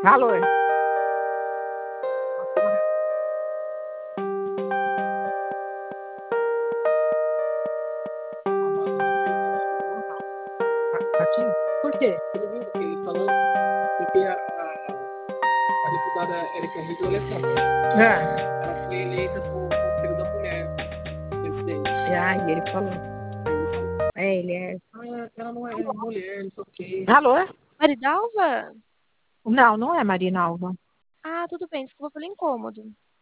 Alô? Aqui? Por quê? Ele viu que ele falando porque a deputada Érica Hill, ela é contra. Ela foi eleita por Conselho da Mulher, presidente. Ai, ele falou. Ele falou, Ele é. ela não é mulher, não sei o quê. Alô? Maridalva? Não, não é Marina Alva. Ah, tudo bem, desculpa pelo incômodo.